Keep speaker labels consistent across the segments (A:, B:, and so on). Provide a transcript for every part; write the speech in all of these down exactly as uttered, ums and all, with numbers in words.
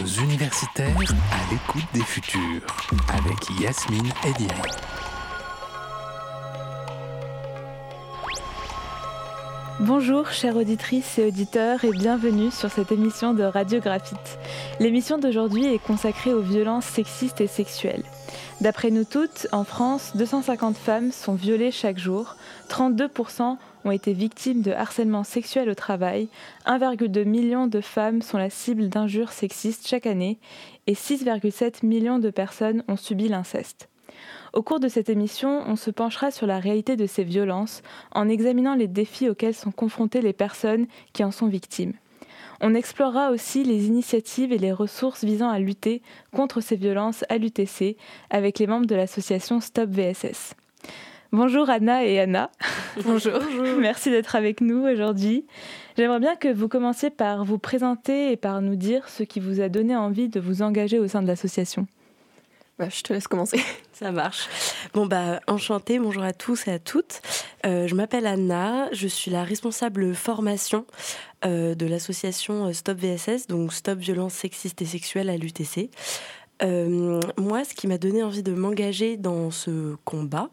A: universitaires à l'écoute des futurs avec Yasmine Ediaye.
B: Bonjour chères auditrices et auditeurs et bienvenue sur cette émission de Radio Graphite. L'émission d'aujourd'hui est consacrée aux violences sexistes et sexuelles. D'après nous toutes, en France, deux cent cinquante femmes sont violées chaque jour, trente-deux pour cent ont été victimes de harcèlement sexuel au travail, un virgule deux million de femmes sont la cible d'injures sexistes chaque année et six virgule sept millions de personnes ont subi l'inceste. Au cours de cette émission, on se penchera sur la réalité de ces violences en examinant les défis auxquels sont confrontées les personnes qui en sont victimes. On explorera aussi les initiatives et les ressources visant à lutter contre ces violences à l'U T C avec les membres de l'association Stop V S S. Bonjour Anna et Anna.
C: Bonjour.
B: Merci d'être avec nous aujourd'hui. J'aimerais bien que vous commenciez par vous présenter et par nous dire ce qui vous a donné envie de vous engager au sein de l'association.
C: Bah, je te laisse commencer.
D: Ça marche. Bon bah enchantée, bonjour à tous et à toutes. Euh, je m'appelle Anna, je suis la responsable formation euh, de l'association Stop V S S, donc Stop Violence Sexistes et Sexuelles à l'U T C. Euh, moi, ce qui m'a donné envie de m'engager dans ce combat,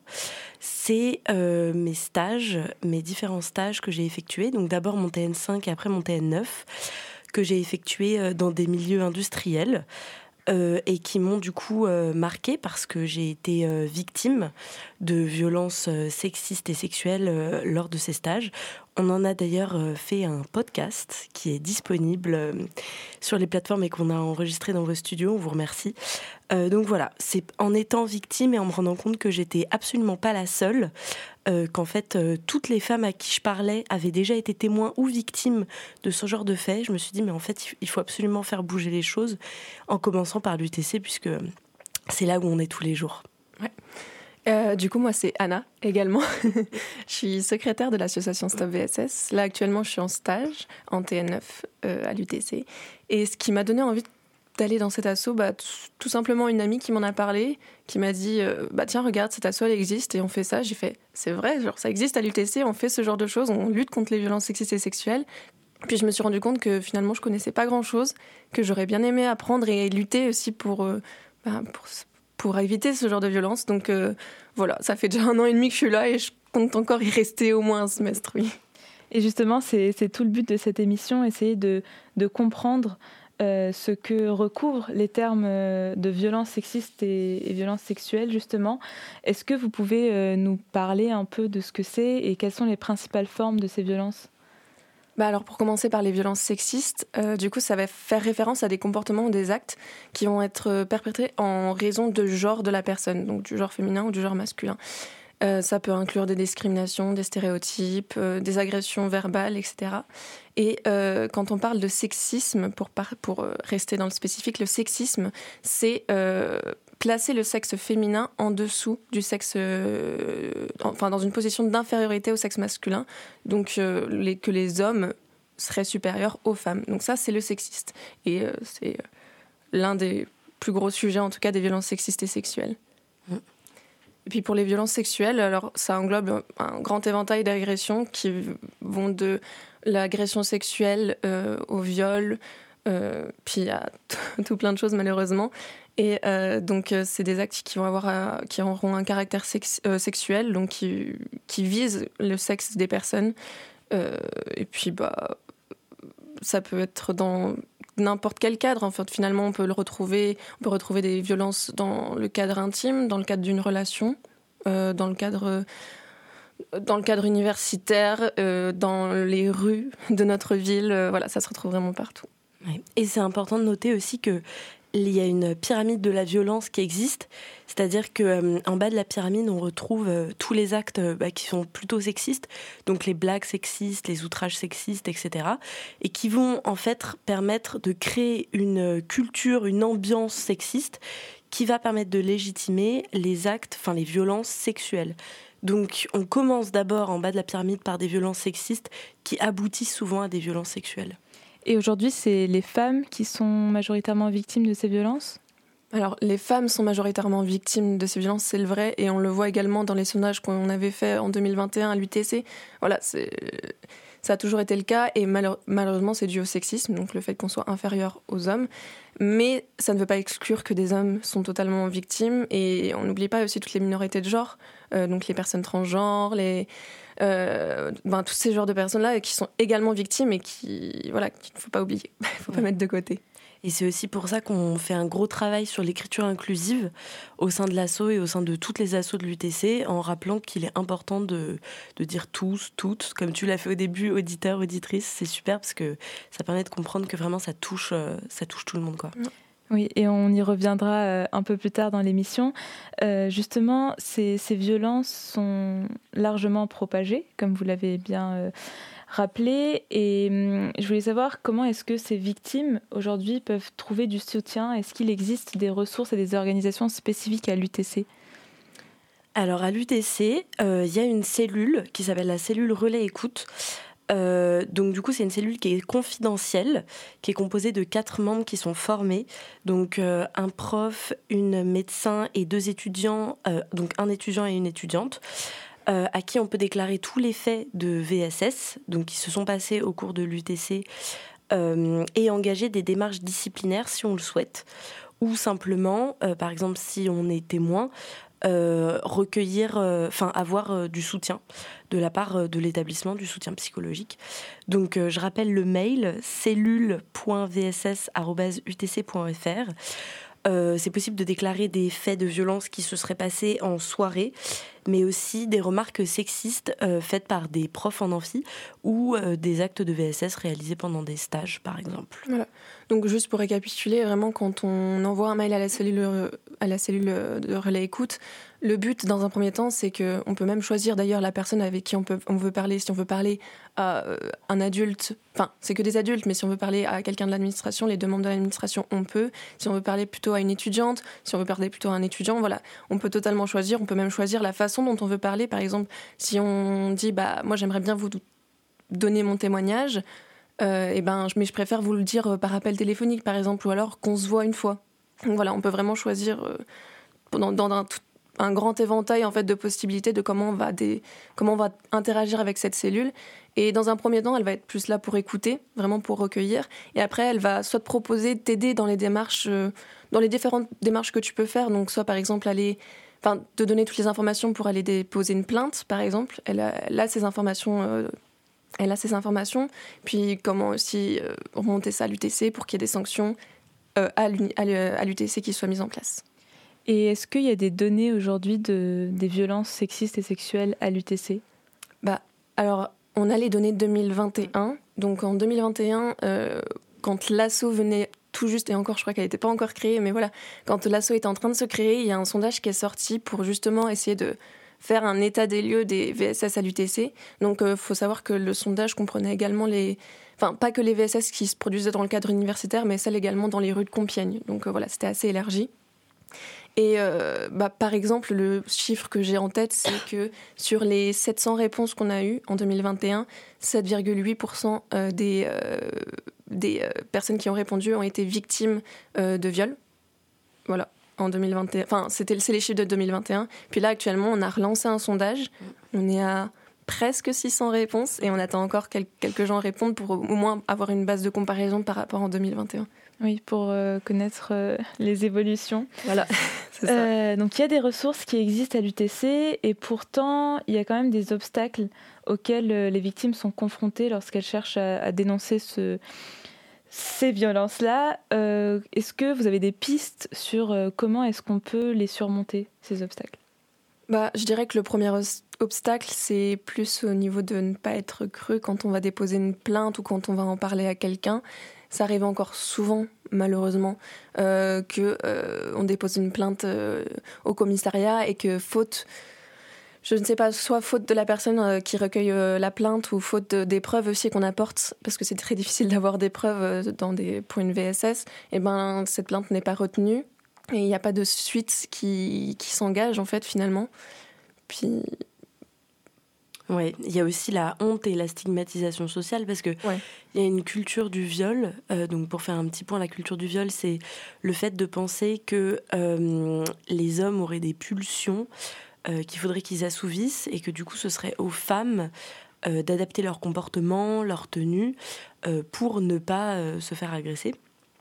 D: c'est euh, mes stages, mes différents stages que j'ai effectués. Donc d'abord mon T N cinq et après mon T N neuf, que j'ai effectués dans des milieux industriels. Euh, et qui m'ont du coup euh, marquée parce que j'ai été euh, victime de violences euh, sexistes et sexuelles euh, lors de ces stages. On en a d'ailleurs euh, fait un podcast qui est disponible euh, sur les plateformes et qu'on a enregistré dans vos studios. On vous remercie. Euh, donc voilà, c'est en étant victime et en me rendant compte que j'étais absolument pas la seule, euh, qu'en fait euh, toutes les femmes à qui je parlais avaient déjà été témoins ou victimes de ce genre de faits. Je me suis dit mais en fait il faut absolument faire bouger les choses en commençant par l'U T C puisque c'est là où on est tous les jours.
C: Ouais. Euh, du coup, moi, c'est Anna, également. Je suis secrétaire de l'association Stop V S S. Là, actuellement, je suis en stage, en T N neuf, euh, à l'U T C. Et ce qui m'a donné envie d'aller dans cet asso, bah, t- tout simplement une amie qui m'en a parlé, qui m'a dit euh, bah, « Tiens, regarde, cet asso, elle existe et on fait ça. » J'ai fait « C'est vrai, genre, ça existe à l'U T C, on fait ce genre de choses, on lutte contre les violences sexistes et sexuelles. » Puis je me suis rendu compte que finalement, je connaissais pas grand-chose, que j'aurais bien aimé apprendre et lutter aussi pour... Euh, bah, pour pour éviter ce genre de violence. Donc euh, voilà, ça fait déjà un an et demi que je suis là et je compte encore y rester au moins un semestre, oui.
B: Et justement, c'est, c'est tout le but de cette émission, essayer de, de comprendre euh, ce que recouvrent les termes euh, de violence sexiste et, et violence sexuelle, justement. Est-ce que vous pouvez euh, nous parler un peu de ce que c'est et quelles sont les principales formes de ces violences ?
C: Bah alors pour commencer par les violences sexistes, euh, du coup ça va faire référence à des comportements ou des actes qui vont être perpétrés en raison de genre de la personne, donc du genre féminin ou du genre masculin. Euh, ça peut inclure des discriminations, des stéréotypes, euh, des agressions verbales, et cetera. Et euh, quand on parle de sexisme, pour, par, pour rester dans le spécifique, le sexisme, c'est euh, placer le sexe féminin en dessous du sexe, euh, enfin dans une position d'infériorité au sexe masculin, donc euh, les, que les hommes seraient supérieurs aux femmes. Donc ça, c'est le sexiste. Et euh, c'est l'un des plus gros sujets, en tout cas, des violences sexistes et sexuelles. Mmh. Et puis pour les violences sexuelles, alors ça englobe un grand éventail d'agressions qui vont de l'agression sexuelle euh, au viol, euh, puis à t- tout plein de choses malheureusement. Et euh, donc euh, c'est des actes qui vont avoir, euh, qui auront un caractère sex- euh, sexuel, donc qui, qui visent le sexe des personnes. Euh, et puis bah ça peut être dans n'importe quel cadre. En fait, finalement, on peut le retrouver. On peut retrouver des violences dans le cadre intime, dans le cadre d'une relation, euh, dans le cadre, dans le cadre universitaire, euh, dans les rues de notre ville. Euh, voilà, ça se retrouve vraiment partout.
D: Ouais. Et c'est important de noter aussi que il y a une pyramide de la violence qui existe, c'est-à-dire qu'en euh, bas de la pyramide, on retrouve euh, tous les actes euh, bah, qui sont plutôt sexistes, donc les blagues sexistes, les outrages sexistes, et cetera, et qui vont en fait permettre de créer une culture, une ambiance sexiste qui va permettre de légitimer les actes, enfin les violences sexuelles. Donc on commence d'abord en bas de la pyramide par des violences sexistes qui aboutissent souvent à des violences sexuelles.
B: Et aujourd'hui, c'est les femmes qui sont majoritairement victimes de ces violences ?
C: Alors, les femmes sont majoritairement victimes de ces violences, c'est le vrai, et on le voit également dans les sondages qu'on avait fait en deux mille vingt et un à l'U T C. Voilà, c'est, ça a toujours été le cas et malheure- malheureusement c'est dû au sexisme, donc le fait qu'on soit inférieur aux hommes. Mais ça ne veut pas exclure que des hommes sont totalement victimes et on n'oublie pas aussi toutes les minorités de genre, euh, donc les personnes transgenres, les, euh, ben, tous ces genres de personnes-là qui sont également victimes et qui, voilà, qu'il ne faut pas oublier, il ne faut pas
D: Ouais.
C: mettre de côté.
D: Et c'est aussi pour ça qu'on fait un gros travail sur l'écriture inclusive au sein de l'asso et au sein de toutes les assos de l'U T C, en rappelant qu'il est important de, de dire tous, toutes, comme tu l'as fait au début, auditeur, auditrice. C'est super parce que ça permet de comprendre que vraiment ça touche, euh, ça touche tout le monde, quoi.
B: Oui, et on y reviendra euh, un peu plus tard dans l'émission. Euh, justement, ces, ces violences sont largement propagées, comme vous l'avez bien euh, rappelé. Et hum, je voulais savoir comment est-ce que ces victimes, aujourd'hui, peuvent trouver du soutien. Est-ce qu'il existe des ressources et des organisations spécifiques à l'U T C ?
D: Alors à l'U T C, il euh, y a une cellule qui s'appelle la cellule Relais Écoute. Euh, donc du coup c'est une cellule qui est confidentielle, qui est composée de quatre membres qui sont formés, donc euh, un prof, une médecin et deux étudiants, euh, donc un étudiant et une étudiante, euh, à qui on peut déclarer tous les faits de V S S, donc qui se sont passés au cours de l'U T C, euh, et engager des démarches disciplinaires si on le souhaite, ou simplement, euh, par exemple si on est témoin, Euh, recueillir, enfin euh, avoir euh, du soutien de la part euh, de l'établissement, du soutien psychologique. Donc euh, je rappelle le mail cellule point v s s arobase u t c point f r. Euh, c'est possible de déclarer des faits de violence qui se seraient passés en soirée, mais aussi des remarques sexistes euh, faites par des profs en amphi ou euh, des actes de V S S réalisés pendant des stages, par exemple.
C: Voilà. Donc juste pour récapituler, vraiment quand on envoie un mail à la cellule, à la cellule de relais écoute, le but dans un premier temps c'est qu'on peut même choisir d'ailleurs la personne avec qui on, peut, on veut parler. Si on veut parler à un adulte, enfin c'est que des adultes, mais si on veut parler à quelqu'un de l'administration, les deux membres de l'administration on peut. Si on veut parler plutôt à une étudiante, si on veut parler plutôt à un étudiant, voilà, on peut totalement choisir. On peut même choisir la façon dont on veut parler. Par exemple, si on dit bah moi j'aimerais bien vous donner mon témoignage, euh, et ben mais je préfère vous le dire par appel téléphonique par exemple, ou alors qu'on se voit une fois. Donc voilà, on peut vraiment choisir euh, dans, dans un, un grand éventail en fait de possibilités de comment on va des, comment on va interagir avec cette cellule. Et dans un premier temps, elle va être plus là pour écouter, vraiment pour recueillir. Et après, elle va soit te proposer, t'aider dans les démarches, euh, dans les différentes démarches que tu peux faire. Donc soit par exemple aller Enfin, de donner toutes les informations pour aller déposer une plainte, par exemple. Elle a, elle a ces informations, euh, elle a ces informations. Puis comment aussi euh, remonter ça à l'U T C pour qu'il y ait des sanctions euh, à, à l'U T C qui soient mises en place.
B: Et est-ce qu'il y a des données aujourd'hui de, des violences sexistes et sexuelles à l'U T C ?
C: Bah, alors, on a les données de deux mille vingt et un. Donc en deux mille vingt et un, euh, quand l'asso venait tout juste, et encore je crois qu'elle n'était pas encore créée, mais voilà, quand l'asso était en train de se créer, il y a un sondage qui est sorti pour justement essayer de faire un état des lieux des V S S à l'U T C. Donc il euh, faut savoir que le sondage comprenait également les... Enfin, pas que les V S S qui se produisaient dans le cadre universitaire, mais celles également dans les rues de Compiègne. Donc euh, voilà, c'était assez élargi. Et euh, bah, par exemple, le chiffre que j'ai en tête, c'est que sur les sept cents réponses qu'on a eues en deux mille vingt et un, sept virgule huit pour cent des, euh, des euh, personnes qui ont répondu ont été victimes euh, de viol. Voilà, en deux mille vingt et un. Enfin, c'était, c'est les chiffres de deux mille vingt et un. Puis là, actuellement, on a relancé un sondage. On est à presque six cents réponses et on attend encore quel- quelques gens répondre pour au moins avoir une base de comparaison par rapport en deux mille vingt et un.
B: Oui, pour euh, connaître euh, les évolutions.
C: Voilà, c'est ça.
B: Euh, donc il y a des ressources qui existent à l'U T C et pourtant il y a quand même des obstacles auxquels euh, les victimes sont confrontées lorsqu'elles cherchent à, à dénoncer ce, ces violences-là. Euh, est-ce que vous avez des pistes sur euh, comment est-ce qu'on peut les surmonter, ces obstacles ?
C: Bah, je dirais que le premier obstacle, c'est plus au niveau de ne pas être cru quand on va déposer une plainte ou quand on va en parler à quelqu'un. Ça arrive encore souvent, malheureusement, euh, qu'on euh, dépose une plainte euh, au commissariat et que faute, je ne sais pas, soit faute de la personne euh, qui recueille euh, la plainte ou faute de, des preuves aussi qu'on apporte, parce que c'est très difficile d'avoir des preuves euh, dans des, pour une V S S, et ben, cette plainte n'est pas retenue et il n'y a pas de suite qui, qui s'engage, en fait, finalement. Puis...
D: Ouais, il y a aussi la honte et la stigmatisation sociale parce que
C: ouais.
D: Il y a une culture du viol. Euh, donc pour faire un petit point, la culture du viol, c'est le fait de penser que euh, les hommes auraient des pulsions euh, qu'il faudrait qu'ils assouvissent et que du coup ce serait aux femmes euh, d'adapter leur comportement, leur tenue, euh, pour ne pas euh, se faire agresser.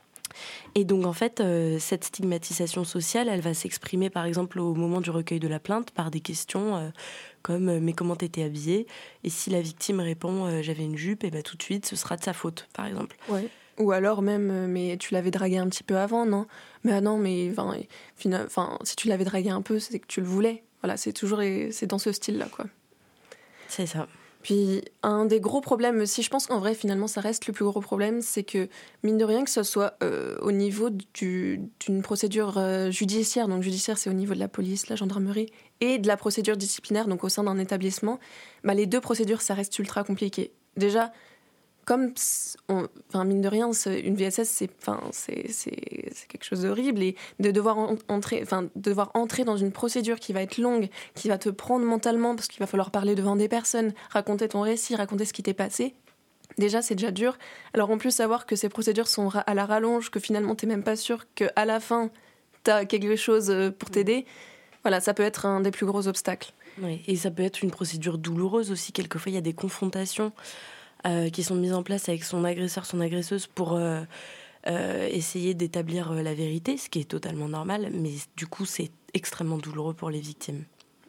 D: Et donc en fait, euh, cette stigmatisation sociale, elle va s'exprimer par exemple au moment du recueil de la plainte par des questions euh, comme euh, « mais comment t'étais habillée ?» Et si la victime répond euh, « j'avais une jupe », et ben tout de suite ce sera de sa faute, par exemple.
C: Ouais. Ou alors même euh, « mais tu l'avais dragué un petit peu avant, non ?» Mais ah non, mais enfin, si tu l'avais dragué un peu, c'est que tu le voulais. Voilà, c'est toujours c'est dans ce style-là, quoi.
D: C'est ça.
C: Puis un des gros problèmes aussi, je pense qu'en vrai finalement ça reste le plus gros problème, c'est que mine de rien que ce soit euh, au niveau du, d'une procédure euh, judiciaire, donc judiciaire c'est au niveau de la police, la gendarmerie, et de la procédure disciplinaire, donc au sein d'un établissement, bah, les deux procédures ça reste ultra compliqué. Déjà, comme, on, enfin, mine de rien, une V S S, c'est, enfin, c'est, c'est, c'est quelque chose d'horrible. Et de devoir, en, entrer, enfin, devoir entrer dans une procédure qui va être longue, qui va te prendre mentalement, parce qu'il va falloir parler devant des personnes, raconter ton récit, raconter ce qui t'est passé. Déjà, c'est déjà dur. Alors, en plus, savoir que ces procédures sont à la rallonge, que finalement, t'es même pas sûr qu'à la fin, t'as quelque chose pour t'aider. Voilà, ça peut être un des plus gros obstacles.
D: Oui, et ça peut être une procédure douloureuse aussi. Quelquefois, il y a des confrontations Euh, qui sont mises en place avec son agresseur, son agresseuse pour euh, euh, essayer d'établir euh, la vérité, ce qui est totalement normal, mais du coup c'est extrêmement douloureux pour les victimes.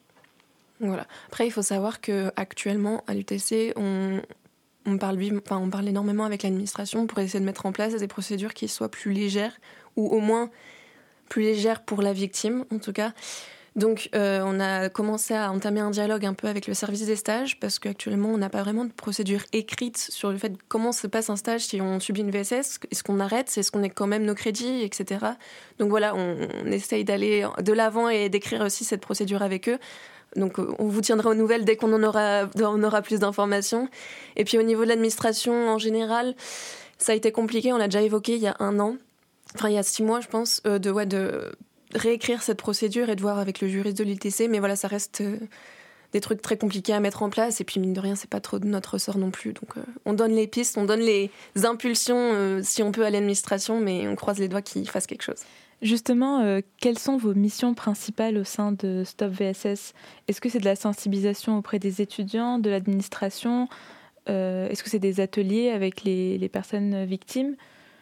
C: Voilà. Après il faut savoir qu'actuellement à l'U T C on, on, parle, enfin, on parle énormément avec l'administration pour essayer de mettre en place des procédures qui soient plus légères, ou au moins plus légères pour la victime en tout cas. Donc, euh, on a commencé à entamer un dialogue un peu avec le service des stages parce qu'actuellement, on n'a pas vraiment de procédure écrite sur le fait de comment se passe un stage si on subit une V S S. Est-ce qu'on arrête ? Est-ce qu'on est quand même nos crédits, et cetera. Donc voilà, on, on essaye d'aller de l'avant et d'écrire aussi cette procédure avec eux. Donc, on vous tiendra aux nouvelles dès qu'on en aura, on aura plus d'informations. Et puis, au niveau de l'administration, en général, ça a été compliqué. On l'a déjà évoqué il y a un an, enfin, il y a six mois, je pense, euh, de... Ouais, de réécrire cette procédure et de voir avec le juriste de l'U T C, mais voilà, ça reste euh, des trucs très compliqués à mettre en place, et puis mine de rien, c'est pas trop de notre ressort non plus, donc euh, on donne les pistes, on donne les impulsions euh, si on peut à l'administration, mais on croise les doigts qu'ils fassent quelque chose.
B: Justement, euh, quelles sont vos missions principales au sein de Stop V S S ? Est-ce que c'est de la sensibilisation auprès des étudiants, de l'administration ? euh, Est-ce que c'est des ateliers avec les, les personnes victimes ?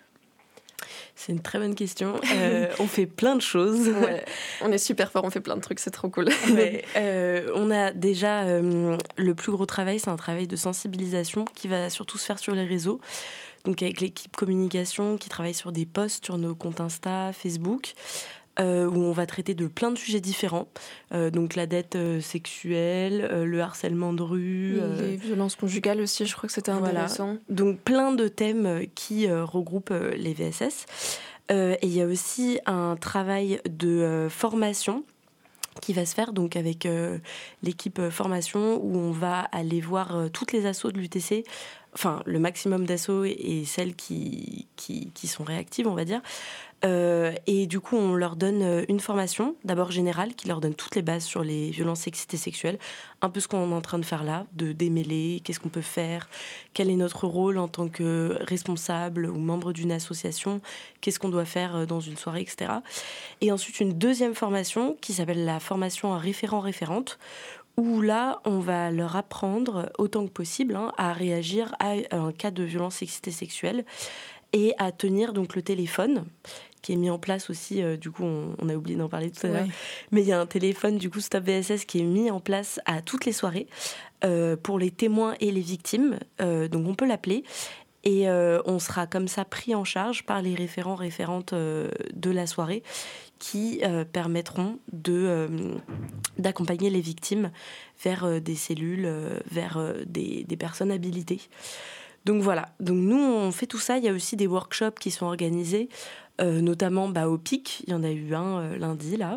D: C'est une très bonne question. Euh, on fait plein de choses.
C: Ouais, on est super fort, on fait plein de trucs, c'est trop cool.
D: Ouais, euh, on a déjà euh, le plus gros travail, c'est un travail de sensibilisation qui va surtout se faire sur les réseaux. Donc avec l'équipe communication qui travaille sur des posts sur nos comptes Insta, Facebook. Euh, où on va traiter de plein de sujets différents, euh, donc la dette euh, sexuelle, euh, le harcèlement de rue,
C: euh, les violences conjugales aussi, je crois que c'était intéressant.
D: Voilà. Donc plein de thèmes qui euh, regroupent euh, les V S S. Euh, et il y a aussi un travail de euh, formation qui va se faire donc avec euh, l'équipe euh, formation, où on va aller voir euh, toutes les assos de l'U T C, enfin le maximum d'assos et, et celles qui, qui, qui sont réactives, on va dire. Euh, et du coup, on leur donne une formation, d'abord générale, qui leur donne toutes les bases sur les violences sexistes et sexuelles, un peu ce qu'on est en train de faire là, de démêler, qu'est-ce qu'on peut faire, quel est notre rôle en tant que responsable ou membre d'une association, qu'est-ce qu'on doit faire dans une soirée, et cetera. Et ensuite, une deuxième formation qui s'appelle la formation à référent-référente, où là, on va leur apprendre autant que possible hein, à réagir à un cas de violence sexiste et sexuelle et à tenir donc le téléphone qui est mis en place aussi, euh, du coup on, on a oublié d'en parler tout à l'heure, ouais. Mais il y a un téléphone du coup Stop V S S qui est mis en place à toutes les soirées euh, pour les témoins et les victimes, euh, donc on peut l'appeler et euh, on sera comme ça pris en charge par les référents référentes euh, de la soirée qui euh, permettront de, euh, d'accompagner les victimes vers euh, des cellules, euh, vers euh, des, des personnes habilitées. Donc voilà, donc nous on fait tout ça, il y a aussi des workshops qui sont organisés, euh, notamment bah, au P I C, il y en a eu un euh, lundi là.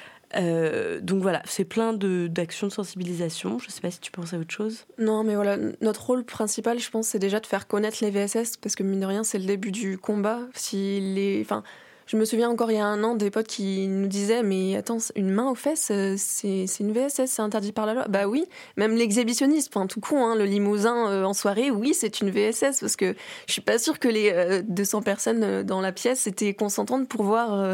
D: Euh, donc voilà, c'est plein de, d'actions de sensibilisation, je sais pas si tu penses à autre chose.
C: Non mais voilà, notre rôle principal je pense c'est déjà de faire connaître les V S S, parce que mine de rien c'est le début du combat. Si les... enfin, je me souviens encore il y a un an des potes qui nous disaient mais attends, une main aux fesses c'est, c'est une V S S, c'est interdit par la loi. Bah oui, même l'exhibitionnisme, enfin tout con, hein, le limousin euh, en soirée, oui c'est une V S S, parce que je suis pas sûre que les euh, deux cents personnes dans la pièce étaient consentantes pour voir euh,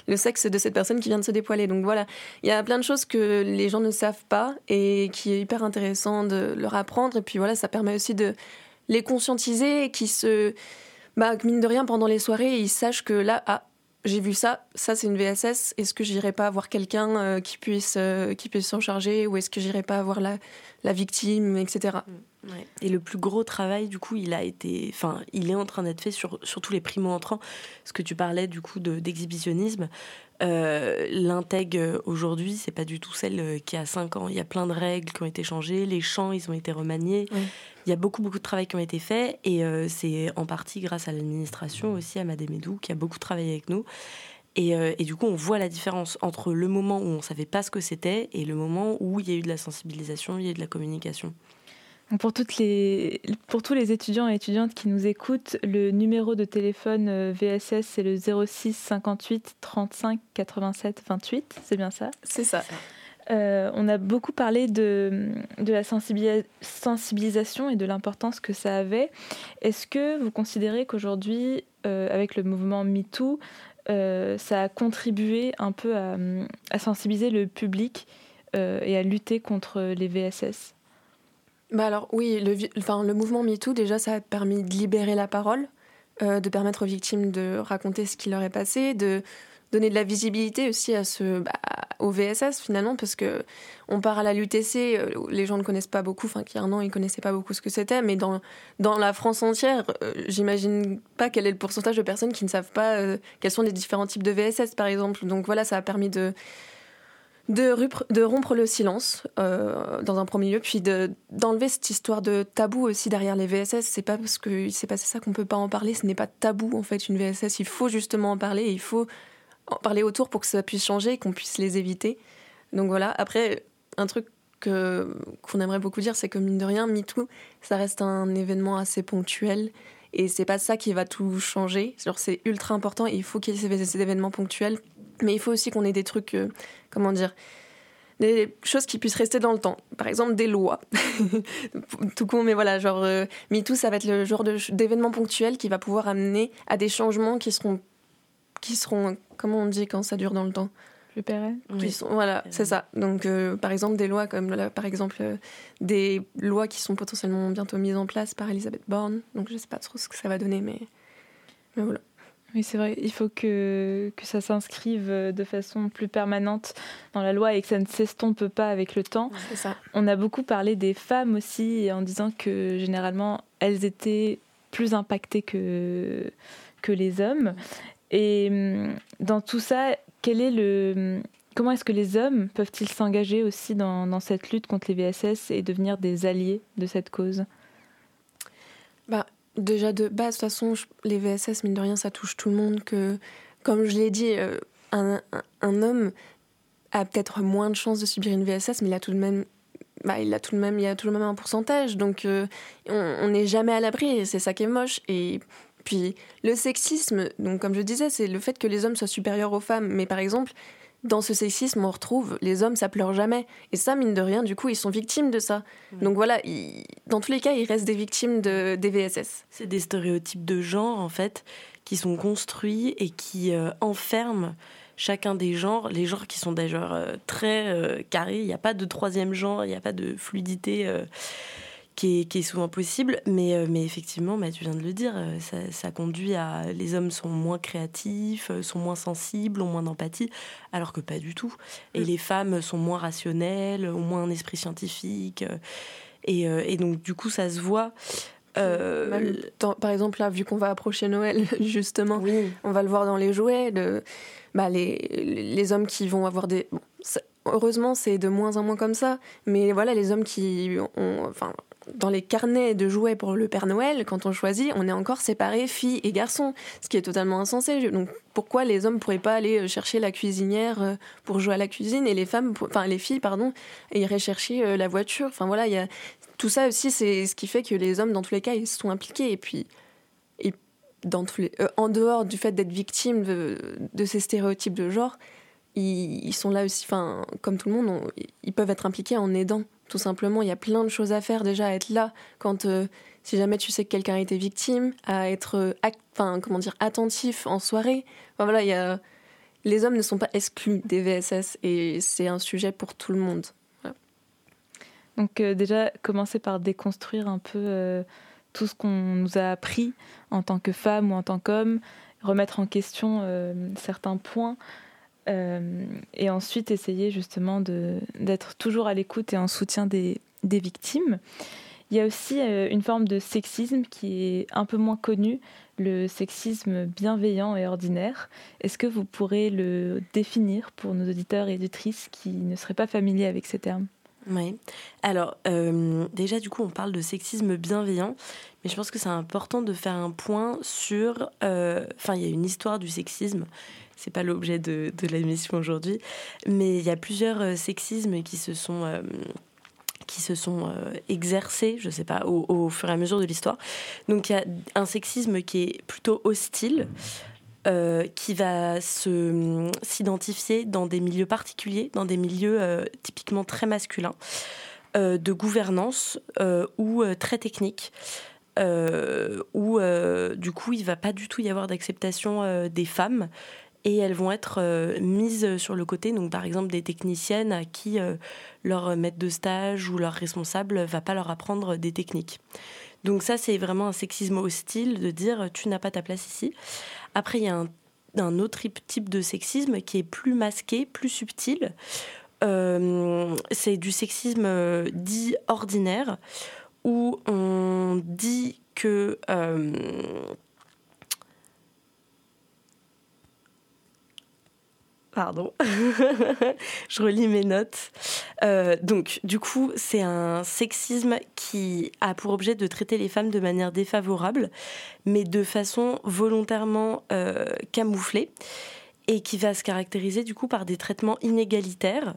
C: le sexe de cette personne qui vient de se dépoiler. Donc voilà, il y a plein de choses que les gens ne savent pas et qui est hyper intéressant de leur apprendre. Et puis voilà, ça permet aussi de les conscientiser et qu'ils se... Bah, mine de rien, pendant les soirées, ils sachent que là, ah, j'ai vu ça, ça c'est une V S S, est-ce que j'irai pas voir quelqu'un euh, qui puisse, euh, qui puisse s'en charger, ou est-ce que j'irai pas voir la, la victime, et cetera.
D: Ouais. Et le plus gros travail, du coup, il a été, enfin, il est en train d'être fait sur, sur tous les primo-entrants. Ce que tu parlais, du coup, de, d'exhibitionnisme. Euh, L'intègre aujourd'hui, c'est pas du tout celle qui a cinq ans. Il y a plein de règles qui ont été changées, les chants, ils ont été remaniés. Oui. Il y a beaucoup, beaucoup de travail qui ont été faits et euh, c'est en partie grâce à l'administration aussi, à Mademedou, qui a beaucoup travaillé avec nous. Et, euh, et du coup, on voit la différence entre le moment où on ne savait pas ce que c'était et le moment où il y a eu de la sensibilisation, il y a eu de la communication.
B: Pour, toutes les, pour tous les étudiants et étudiantes qui nous écoutent, le numéro de téléphone V S S, c'est le zéro six cinquante-huit trente-cinq quatre-vingt-sept vingt-huit, c'est bien ça ?
C: C'est ça.
B: Euh, on a beaucoup parlé de, de la sensibilis- sensibilisation et de l'importance que ça avait. Est-ce que vous considérez qu'aujourd'hui, euh, avec le mouvement MeToo, euh, ça a contribué un peu à, à sensibiliser le public euh, et à lutter contre les V S S ?
C: Bah alors oui, le, enfin, le mouvement MeToo, déjà, ça a permis de libérer la parole, euh, de permettre aux victimes de raconter ce qui leur est passé, de donner de la visibilité aussi à ce, bah, au V S S finalement, parce que on part à la l'U T C, euh, les gens ne connaissent pas beaucoup, enfin qu'il y a un an, ils ne connaissaient pas beaucoup ce que c'était, mais dans, dans la France entière, euh, j'imagine pas quel est le pourcentage de personnes qui ne savent pas euh, quels sont les différents types de V S S par exemple. Donc voilà, ça a permis de De, rupre, de rompre le silence euh, dans un premier lieu, puis de, d'enlever cette histoire de tabou aussi derrière les V S S. C'est pas parce qu'il s'est passé ça qu'on peut pas en parler, ce n'est pas tabou en fait une V S S, il faut justement en parler, et il faut en parler autour pour que ça puisse changer et qu'on puisse les éviter. Donc voilà, après un truc que, qu'on aimerait beaucoup dire, c'est que mine de rien, MeToo, ça reste un événement assez ponctuel et c'est pas ça qui va tout changer. Genre, c'est ultra important et il faut qu'il y ait ces événements ponctuels. Mais il faut aussi qu'on ait des trucs, euh, comment dire, des choses qui puissent rester dans le temps. Par exemple, des lois. Tout con, mais voilà, genre, euh, MeToo, ça va être le genre de, d'événement ponctuel qui va pouvoir amener à des changements qui seront, qui seront, comment on dit quand ça dure dans le temps ?
B: Plus pérenne.
C: Oui. Sont, voilà, c'est ça. Donc, euh, par exemple, des lois comme, là, par exemple, euh, des lois qui sont potentiellement bientôt mises en place par Elisabeth Borne. Donc, je ne sais pas trop ce que ça va donner, mais, mais voilà.
B: Oui, c'est vrai, il faut que, que ça s'inscrive de façon plus permanente dans la loi et que ça ne s'estompe pas avec le temps.
C: C'est ça.
B: On a beaucoup parlé des femmes aussi, en disant que généralement, elles étaient plus impactées que, que les hommes. Et dans tout ça, quel est le, comment est-ce que les hommes peuvent-ils s'engager aussi dans, dans cette lutte contre les V S S et devenir des alliés de cette cause ?
C: Bah, déjà de base, de toute façon, les V S S, mine de rien, ça touche tout le monde. Que, comme je l'ai dit, euh, un, un, un homme a peut-être moins de chances de subir une V S S, mais il a tout de même, bah, il a tout de même, il y a tout de même un pourcentage. Donc, euh, on n'est jamais à l'abri, et c'est ça qui est moche. Et puis, le sexisme, donc comme je disais, c'est le fait que les hommes soient supérieurs aux femmes. Mais par exemple, dans ce sexisme, on retrouve les hommes, ça pleure jamais. Et ça, mine de rien, du coup, ils sont victimes de ça. Mmh. Donc voilà, ils, dans tous les cas, ils restent des victimes de, des V S S.
D: C'est des stéréotypes de genre, en fait, qui sont construits et qui euh, enferment chacun des genres. Les genres qui sont des genres euh, très euh, carrés. Il n'y a pas de troisième genre, il n'y a pas de fluidité euh, qui, est, qui est souvent possible. Mais, euh, mais effectivement, bah, tu viens de le dire, euh, ça, ça conduit à... Les hommes sont moins créatifs, euh, sont moins sensibles, ont moins d'empathie, alors que pas du tout. Et mmh. les femmes sont moins rationnelles, ont moins un esprit scientifique. Euh, et, euh, et donc, du coup, ça se voit...
C: Euh, Même dans, par exemple, là, vu qu'on va approcher Noël, justement, oui. on va le voir dans les jouets, le, bah, les, les hommes qui vont avoir des... Bon, heureusement, c'est de moins en moins comme ça, mais voilà, les hommes qui ont... Enfin, dans les carnets de jouets pour le Père Noël, quand on choisit, on est encore séparés filles et garçons, ce qui est totalement insensé. Donc pourquoi les hommes ne pourraient pas aller chercher la cuisinière pour jouer à la cuisine et les femmes, enfin les filles, pardon, iraient chercher la voiture. Enfin voilà, il y a tout ça aussi, c'est ce qui fait que les hommes, dans tous les cas, ils se sont impliqués. Et puis, et dans tous les, euh, en dehors du fait d'être victimes de, de ces stéréotypes de genre, ils, ils sont là aussi, enfin, comme tout le monde, on, ils peuvent être impliqués en aidant. Tout simplement, il y a plein de choses à faire déjà, à être là quand, euh, si jamais tu sais que quelqu'un a été victime, à être, euh, act, enfin, comment dire, attentif en soirée. Enfin, voilà, il y a, les hommes ne sont pas exclus des V S S et c'est un sujet pour tout le monde. Voilà.
B: Donc euh, déjà, commencer par déconstruire un peu euh, tout ce qu'on nous a appris en tant que femme ou en tant qu'homme, remettre en question euh, certains points euh, et ensuite essayer justement de, d'être toujours à l'écoute et en soutien des, des victimes. Il y a aussi euh, une forme de sexisme qui est un peu moins connue, le sexisme bienveillant et ordinaire. Est-ce que vous pourrez le définir pour nos auditeurs et auditrices qui ne seraient pas familiers avec ces termes ?
D: Oui. Alors, euh, déjà, du coup, on parle de sexisme bienveillant, mais je pense que c'est important de faire un point sur... Enfin, euh, il y a une histoire du sexisme, c'est pas l'objet de, de l'émission aujourd'hui, mais il y a plusieurs euh, sexismes qui se sont... Euh, qui se sont euh, exercés, je sais pas, au, au fur et à mesure de l'histoire. Donc il y a un sexisme qui est plutôt hostile, euh, qui va se, s'identifier dans des milieux particuliers, dans des milieux euh, typiquement très masculins, euh, de gouvernance euh, ou euh, très techniques, euh, où euh, du coup il va pas du tout y avoir d'acceptation euh, des femmes, et elles vont être euh, mises sur le côté. Donc, par exemple, des techniciennes à qui euh, leur maître de stage ou leur responsable ne va pas leur apprendre des techniques. Donc ça, c'est vraiment un sexisme hostile de dire « tu n'as pas ta place ici ». Après, il y a un, un autre type de sexisme qui est plus masqué, plus subtil. Euh, c'est du sexisme euh, dit ordinaire, où on dit que... Euh, Pardon, je relis mes notes. Euh, donc, du coup, c'est un sexisme qui a pour objet de traiter les femmes de manière défavorable, mais de façon volontairement euh, camouflée, et qui va se caractériser du coup par des traitements inégalitaires.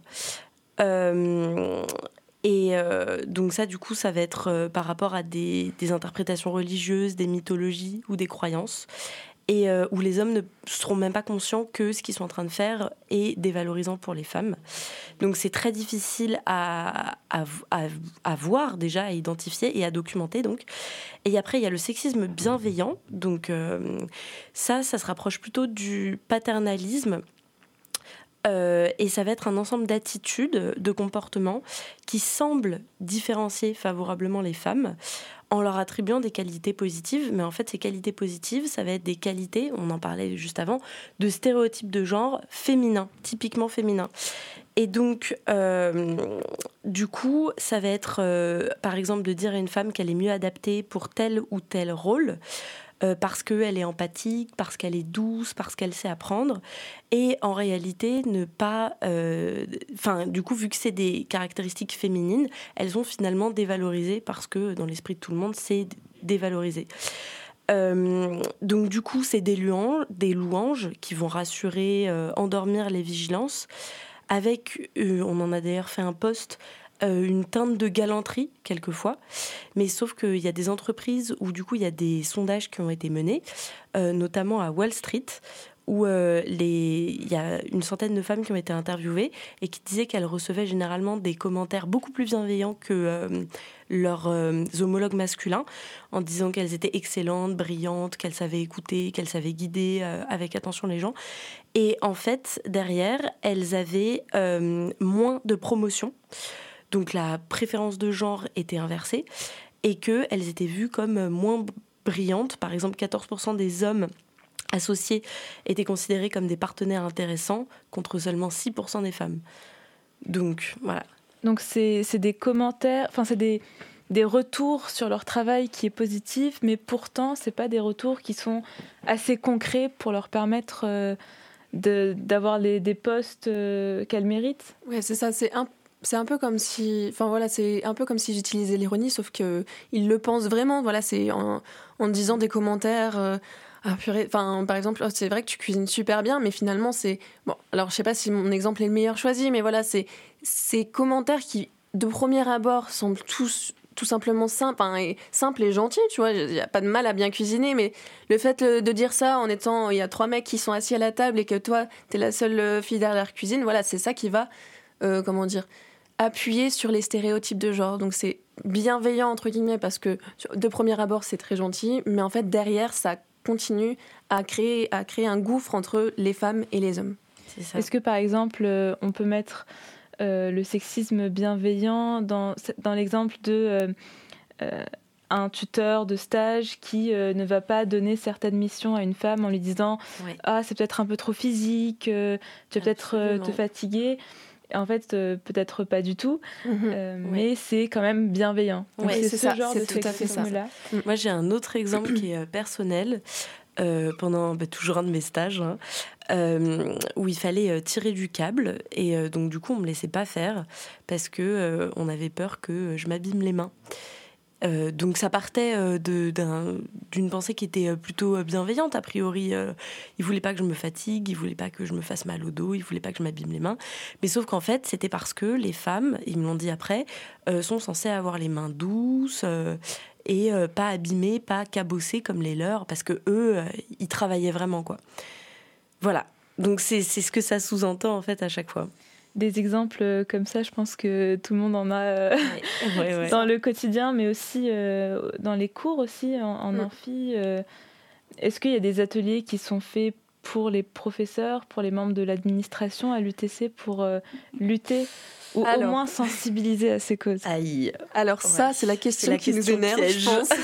D: Euh, et euh, donc ça, du coup, ça va être euh, par rapport à des, des interprétations religieuses, des mythologies ou des croyances. Et euh, où les hommes ne seront même pas conscients que ce qu'ils sont en train de faire est dévalorisant pour les femmes. Donc c'est très difficile à, à, à, à voir déjà, à identifier et à documenter. Donc. Et après, il y a le sexisme bienveillant. Donc euh, ça, ça se rapproche plutôt du paternalisme. Euh, et ça va être un ensemble d'attitudes, de comportements qui semblent différencier favorablement les femmes en leur attribuant des qualités positives. Mais en fait, ces qualités positives, ça va être des qualités, on en parlait juste avant, de stéréotypes de genre féminin, typiquement féminin. Et donc, euh, du coup, ça va être, euh, par exemple, de dire à une femme qu'elle est mieux adaptée pour tel ou tel rôle, euh, parce qu'elle est empathique, parce qu'elle est douce, parce qu'elle sait apprendre. Et en réalité, ne pas... Enfin, euh, du coup, vu que c'est des caractéristiques féminines, elles sont finalement dévalorisées parce que, dans l'esprit de tout le monde, c'est dévalorisé. Euh, donc du coup, c'est des louanges, des louanges qui vont rassurer, euh, endormir les vigilances, avec, euh, on en a d'ailleurs fait un post, euh, une teinte de galanterie quelquefois, mais sauf qu'il y a des entreprises où du coup il y a des sondages qui ont été menés, euh, notamment à Wall Street, où euh, les... il y a une centaine de femmes qui ont été interviewées et qui disaient qu'elles recevaient généralement des commentaires beaucoup plus bienveillants que euh, leurs euh, homologues masculins, en disant qu'elles étaient excellentes, brillantes, qu'elles savaient écouter, qu'elles savaient guider euh, avec attention les gens. Et en fait, derrière, elles avaient euh, moins de promotion. Donc la préférence de genre était inversée et qu'elles étaient vues comme moins brillantes. Par exemple, quatorze pour cent des hommes associés étaient considérés comme des partenaires intéressants contre seulement six pour cent des femmes. Donc, voilà.
B: Donc, c'est, c'est des commentaires, enfin, c'est des, des retours sur leur travail qui est positif, mais pourtant, c'est pas des retours qui sont assez concrets pour leur permettre euh, de, d'avoir les, des postes euh, qu'elles méritent.
C: Ouais, c'est ça, c'est un C'est un peu comme si, enfin voilà, c'est un peu comme si j'utilisais l'ironie, sauf que ils le pensent vraiment. Voilà, c'est en, en disant des commentaires. Euh, ah purée, enfin par exemple, oh, c'est vrai que tu cuisines super bien, mais finalement c'est bon. Alors je sais pas si mon exemple est le meilleur choisi, mais voilà, c'est ces commentaires qui, de premier abord, semblent tous tout simplement simple, hein, et simple et gentil, tu vois. Il y a pas de mal à bien cuisiner, mais le fait de dire ça en étant, il y a trois mecs qui sont assis à la table et que toi t'es la seule fille derrière la cuisine, voilà, c'est ça qui va, euh, comment dire. appuyer sur les stéréotypes de genre. Donc c'est bienveillant entre guillemets parce que de premier abord c'est très gentil, mais en fait derrière ça continue à créer, à créer un gouffre entre les femmes et les hommes.
D: C'est ça.
B: Est-ce que par exemple, euh, on peut mettre euh, le sexisme bienveillant dans, dans l'exemple de euh, euh, un tuteur de stage qui euh, ne va pas donner certaines missions à une femme en lui disant
D: Ouais.
B: ah, c'est peut-être un peu trop physique, euh, tu vas peut-être euh, te fatiguer. En fait, euh, peut-être pas du tout,
C: Mmh.
B: euh,
D: Ouais.
B: mais c'est quand même bienveillant. Donc,
C: Ouais,
B: c'est,
C: c'est
B: ce
C: ça,
B: genre
C: c'est
B: de
C: tout à fait ça.
B: sexisme-là.
D: Moi, j'ai un autre exemple qui est euh, personnel. Euh, pendant bah, toujours un de mes stages, hein, euh, où il fallait euh, tirer du câble. Et euh, donc, du coup, on ne me laissait pas faire parce qu'on euh, avait peur que je m'abîme les mains. Euh, donc ça partait euh, de, d'un, d'une pensée qui était plutôt bienveillante, a priori. Euh, il voulait pas que je me fatigue, il voulait pas que je me fasse mal au dos, il voulait pas que je m'abîme les mains. Mais sauf qu'en fait, c'était parce que les femmes, ils me l'ont dit après, euh, sont censées avoir les mains douces euh, et euh, pas abîmées, pas cabossées comme les leurs, parce que eux, euh, ils travaillaient vraiment, quoi. Voilà. Donc c'est, c'est ce que ça sous-entend en fait à chaque fois.
B: Des exemples comme ça, je pense que tout le monde en a euh,
D: Ouais, ouais, ouais.
B: dans le quotidien, mais aussi euh, dans les cours aussi, en, en
C: Mm.
B: amphi. Euh, est-ce qu'il y a des ateliers qui sont faits pour les professeurs, pour les membres de l'administration à l'U T C pour euh, lutter ou
C: Alors.
B: au moins sensibiliser à ces causes?
D: Aïe.
C: Alors
D: Ouais.
C: ça, c'est la question
D: C'est la
C: qui
D: question
C: nous énerve,
D: piège.
C: je pense.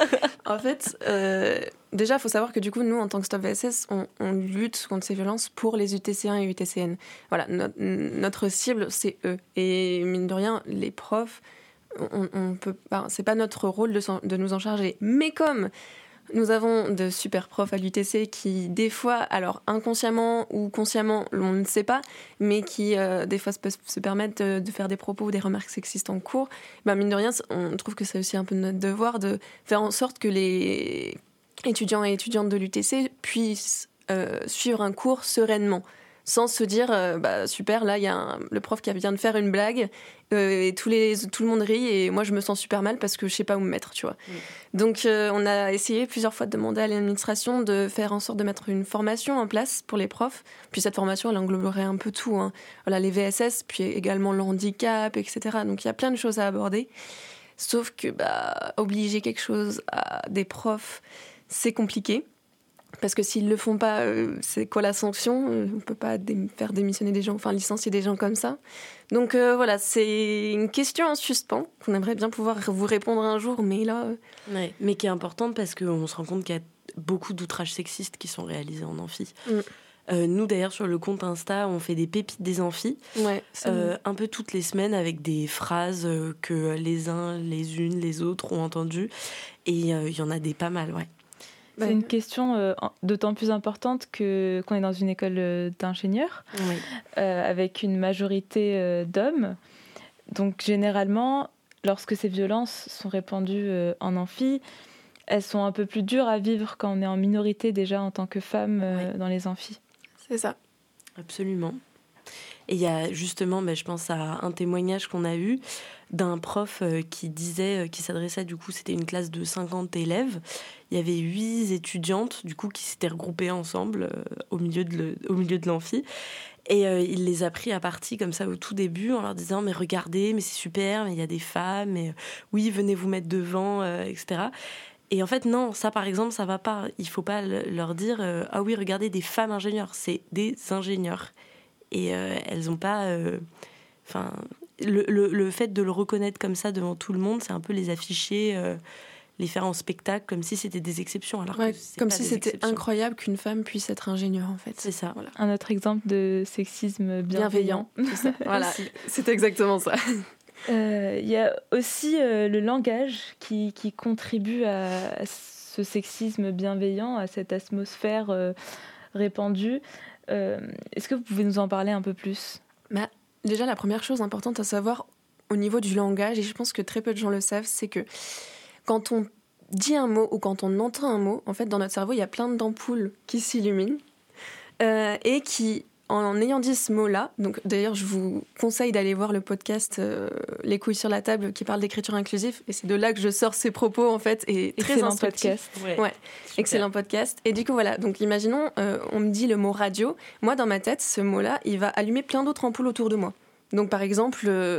C: En fait, euh, déjà, il faut savoir que du coup, nous, en tant que Stop V S S, on, on lutte contre ces violences pour les U T C un et U T C N. Voilà, notre, notre cible, c'est eux. Et mine de rien, les profs, on, on peut, ben, c'est pas notre rôle de, de nous en charger. Mais comme nous avons de super profs à l'U T C qui, des fois, alors inconsciemment ou consciemment, on ne sait pas, mais qui, euh, des fois, peuvent se permettre de, de faire des propos ou des remarques sexistes en cours, ben, mine de rien, on trouve que c'est aussi un peu notre devoir de faire en sorte que les étudiants et étudiantes de l'U T C puissent euh, suivre un cours sereinement, sans se dire euh, bah, super, là il y a un, le prof qui vient de faire une blague euh, et tous les, tout le monde rit et moi je me sens super mal parce que je sais pas où me mettre, tu vois. Mm. Donc euh, on a essayé plusieurs fois de demander à l'administration de faire en sorte de mettre une formation en place pour les profs, puis cette formation elle engloberait un peu tout, hein. Voilà, les V S S, puis également le handicap, et cetera. Donc il y a plein de choses à aborder, sauf que bah, obliger quelque chose à des profs, c'est compliqué. Parce que s'ils ne le font pas, euh, c'est quoi la sanction ? On ne peut pas dé- faire démissionner des gens, enfin licencier des gens comme ça. Donc euh, voilà, c'est une question en suspens qu'on aimerait bien pouvoir vous répondre un jour, mais là... Euh...
D: Ouais, mais qui est importante parce qu'on se rend compte qu'il y a beaucoup d'outrages sexistes qui sont réalisés en amphi. Mm. Euh, nous, d'ailleurs, sur le compte Insta, on fait des pépites des amphis,
C: ouais,
D: euh, un peu toutes les semaines avec des phrases que les uns, les unes, les autres ont entendues. Et il euh, y en a des pas mal, ouais.
B: C'est une question euh, d'autant plus importante que, qu'on est dans une école euh, d'ingénieurs,
D: oui.
B: euh, avec une majorité euh, d'hommes. Donc généralement, lorsque ces violences sont répandues euh, en amphi, elles sont un peu plus dures à vivre quand on est en minorité déjà en tant que femme euh, oui. dans les amphis.
C: C'est ça.
D: Absolument. Et il y a justement, ben, je pense à un témoignage qu'on a eu d'un prof euh, qui disait, euh, qui s'adressait, du coup, c'était une classe de cinquante élèves. Il y avait huit étudiantes, du coup, qui s'étaient regroupées ensemble euh, au milieu de, le, au milieu de l'amphi. Et euh, il les a pris à partie comme ça au tout début en leur disant « Mais regardez, mais c'est super, mais il y a des femmes, et, euh, oui, venez vous mettre devant, euh, et cetera » Et en fait, non, ça, par exemple, ça va pas. Il faut pas leur dire euh, « Ah oui, regardez, des femmes ingénieurs. » C'est des ingénieurs. Et euh, elles ont pas... Enfin, euh, le, le, le fait de le reconnaître comme ça devant tout le monde, c'est un peu les afficher, euh, les faire en spectacle, comme si c'était des exceptions. Alors
C: ouais,
D: que c'est
C: comme
D: pas
C: si
D: des
C: c'était
D: exceptions.
C: Incroyable qu'une femme puisse être ingénieure, en fait.
D: C'est ça.
C: Voilà.
B: Un autre exemple de sexisme bienveillant.
C: bienveillant. C'est ça. Voilà, c'est exactement ça.
B: Il euh, y a aussi euh, le langage qui, qui contribue à, à ce sexisme bienveillant, à cette atmosphère euh, répandue. Euh, est-ce que vous pouvez nous en parler un peu plus ?
C: Bah, déjà, la première chose importante à savoir au niveau du langage, et je pense que très peu de gens le savent, c'est que quand on dit un mot ou quand on entend un mot, en fait, dans notre cerveau, il y a plein d'ampoules qui s'illuminent euh, et qui, en ayant dit ce mot-là, donc d'ailleurs, je vous conseille d'aller voir le podcast euh, Les couilles sur la table qui parle d'écriture inclusive, et c'est de là que je sors ces propos, en fait, et très
B: excellent
C: instructif.
B: Podcast.
C: Ouais, ouais excellent podcast. Et du coup, voilà, donc imaginons, euh, on me dit le mot radio. Moi, dans ma tête, ce mot-là, il va allumer plein d'autres ampoules autour de moi. Donc, par exemple,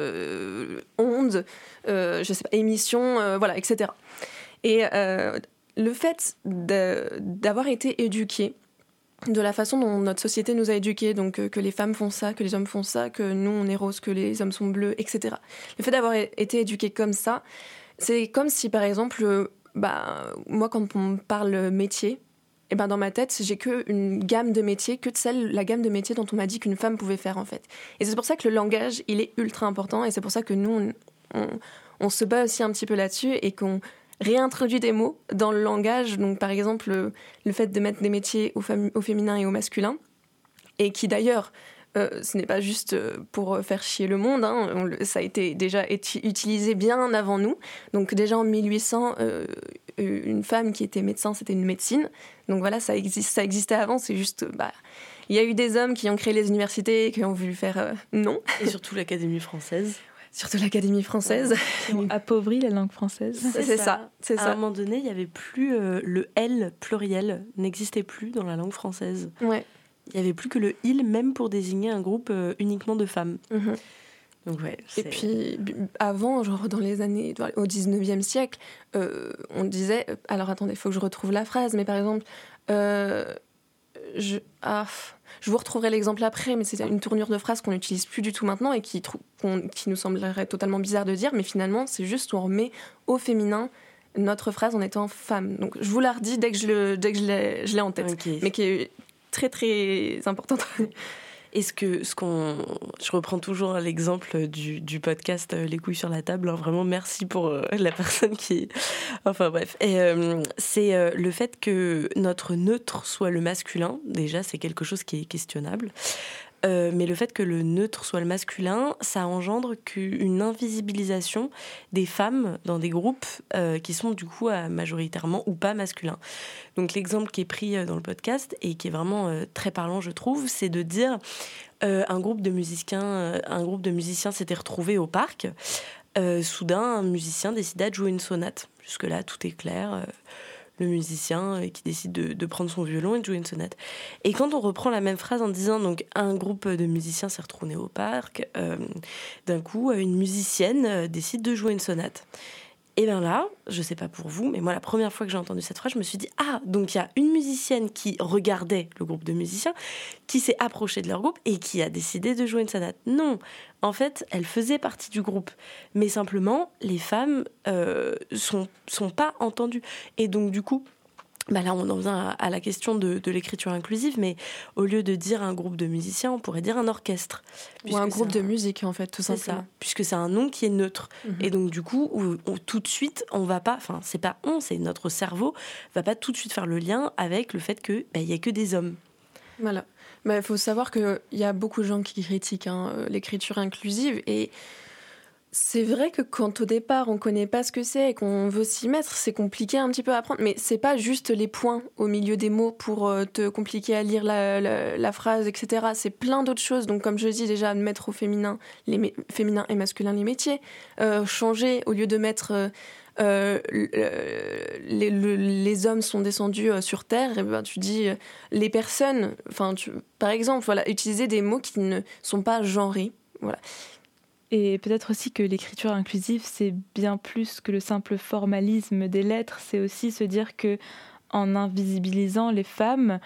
C: euh, onde, euh, je sais pas, émission, euh, voilà, et cetera. Et euh, le fait de, d'avoir été éduquée de la façon dont notre société nous a éduqués, donc euh, que les femmes font ça, que les hommes font ça, que nous on est rose, que les hommes sont bleus, et cetera. Le fait d'avoir été éduqué comme ça, c'est comme si par exemple, euh, bah, moi quand on me parle métier, et ben dans ma tête j'ai qu'une gamme de métiers, que de celle, la gamme de métiers dont on m'a dit qu'une femme pouvait faire en fait. Et c'est pour ça que le langage il est ultra important, et c'est pour ça que nous on, on, on se bat aussi un petit peu là-dessus et qu'on réintroduit des mots dans le langage, donc par exemple le, le fait de mettre des métiers au, fam- au féminin et au masculin, et qui d'ailleurs, euh, ce n'est pas juste pour faire chier le monde, hein, on le, ça a été déjà éti- utilisé bien avant nous, donc déjà en mille huit cents, euh, une femme qui était médecin, c'était une médecine, donc voilà, ça, existe, ça existait avant, c'est juste... Bah, il y a eu des hommes qui ont créé les universités et qui ont voulu faire euh, non.
D: Et surtout l'Académie française.
C: Surtout l'Académie française.
B: Qui ont appauvri la langue française.
C: C'est, c'est ça. ça. C'est
D: à
C: ça.
D: un moment donné, il n'y avait plus... Euh, le « L » pluriel n'existait plus dans la langue française.
C: Ouais.
D: Il n'y avait plus que le « il », même pour désigner un groupe euh, uniquement de femmes.
C: Mm-hmm.
D: Donc ouais,
C: et puis, avant, genre dans les années... Au dix-neuvième siècle, euh, on disait... Alors attendez, il faut que je retrouve la phrase, mais par exemple... Euh, je... Ah... Je vous retrouverai l'exemple après, mais c'est une tournure de phrase qu'on n'utilise plus du tout maintenant et qui, qui nous semblerait totalement bizarre de dire, mais finalement, c'est juste qu'on remet au féminin notre phrase en étant femme. Donc, je vous la redis dès que je, le, dès que je, l'ai, je l'ai en tête, okay. Mais qui est très, très importante.
D: Est-ce que ce qu'on, je reprends toujours l'exemple du, du podcast Les couilles sur la table. Hein, vraiment, merci pour euh, la personne qui, enfin bref. Et euh, c'est euh, le fait que notre neutre soit le masculin. Déjà, c'est quelque chose qui est questionnable. Euh, mais le fait que le neutre soit le masculin, ça engendre qu'une invisibilisation des femmes dans des groupes euh, qui sont du coup euh, majoritairement ou pas masculins. Donc l'exemple qui est pris dans le podcast et qui est vraiment euh, très parlant, je trouve, c'est de dire euh, un groupe de musiciens, euh, un groupe de musiciens s'était retrouvé au parc. Euh, soudain, un musicien décida de jouer une sonate. Jusque-là, tout est clair. Euh, le musicien qui décide de, de prendre son violon et de jouer une sonate. Et quand on reprend la même phrase en disant donc un groupe de musiciens s'est retrouvé au parc, euh, d'un coup une musicienne décide de jouer une sonate. Et bien là, je sais pas pour vous, mais moi la première fois que j'ai entendu cette phrase, je me suis dit ah, donc il y a une musicienne qui regardait le groupe de musiciens, qui s'est approchée de leur groupe et qui a décidé de jouer une sonate. Non, en fait, elle faisait partie du groupe, mais simplement les femmes euh, sont sont pas entendues. Et donc du coup, bah là, on en vient à, à la question de, de l'écriture inclusive, mais au lieu de dire un groupe de musiciens, on pourrait dire un orchestre.
C: Ou un groupe un... de musique, en fait, tout
D: c'est
C: simplement.
D: Ça, puisque c'est un nom qui est neutre. Mm-hmm. Et donc, du coup, où, où, tout de suite, on va pas... Enfin, c'est pas on, c'est notre cerveau, va pas tout de suite faire le lien avec le fait qu'il bah, y a que des hommes.
C: Voilà. Il bah, faut savoir qu'il y a beaucoup de gens qui critiquent hein, l'écriture inclusive, et... C'est vrai que quand au départ on connaît pas ce que c'est et qu'on veut s'y mettre, c'est compliqué un petit peu à apprendre. Mais c'est pas juste les points au milieu des mots pour te compliquer à lire la, la, la phrase, et cetera. C'est plein d'autres choses. Donc comme je dis déjà, mettre au féminin, les mé- féminin et masculin les métiers, euh, changer au lieu de mettre euh, euh, les, le, les hommes sont descendus euh, sur terre, et ben tu dis euh, les personnes. Enfin, tu, par exemple, voilà, utiliser des mots qui ne sont pas genrés, voilà.
B: Et peut-être aussi que l'écriture inclusive, c'est bien plus que le simple formalisme des lettres. C'est aussi se dire que, en invisibilisant les femmes,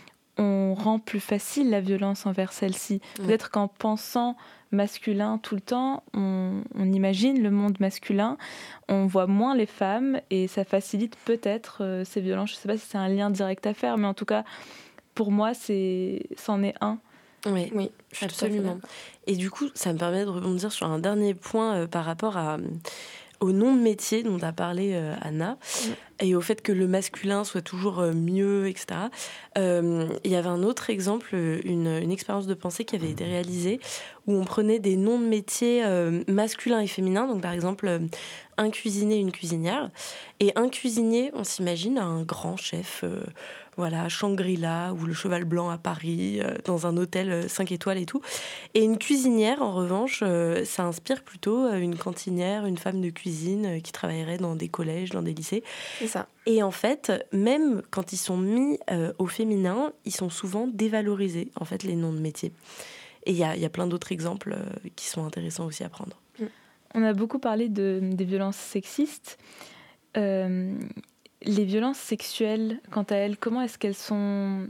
B: on rend plus facile la violence envers celles-ci. Mmh. Peut-être qu'en pensant masculin tout le temps, on, on imagine le monde masculin, on voit moins les femmes et ça facilite peut-être euh, ces violences. Je ne sais pas si c'est un lien direct à faire, mais en tout cas, pour moi, c'est, c'en est un.
D: Oui, oui, absolument. Et du coup, ça me permet de rebondir sur un dernier point euh, par rapport à, au nom de métier dont a parlé euh, Anna, mmh. et au fait que le masculin soit toujours euh, mieux, et cetera. Euh, il y avait un autre exemple, une, une expérience de pensée qui avait été réalisée, où on prenait des noms de métiers euh, masculins et féminins, donc par exemple euh, un cuisinier, une cuisinière. Et un cuisinier, on s'imagine un grand chef... Euh, Voilà, Shangri-La ou le Cheval Blanc à Paris, euh, dans un hôtel cinq étoiles et tout. Et une cuisinière, en revanche, euh, ça inspire plutôt une cantinière, une femme de cuisine euh, qui travaillerait dans des collèges, dans des lycées.
C: C'est ça.
D: Et en fait, même quand ils sont mis euh, au féminin, ils sont souvent dévalorisés, en fait, les noms de métiers. Et il y a, y a plein d'autres exemples euh, qui sont intéressants aussi à prendre.
B: On a beaucoup parlé de, des violences sexistes. Euh... Les violences sexuelles, quant à elles, comment est-ce qu'elles sont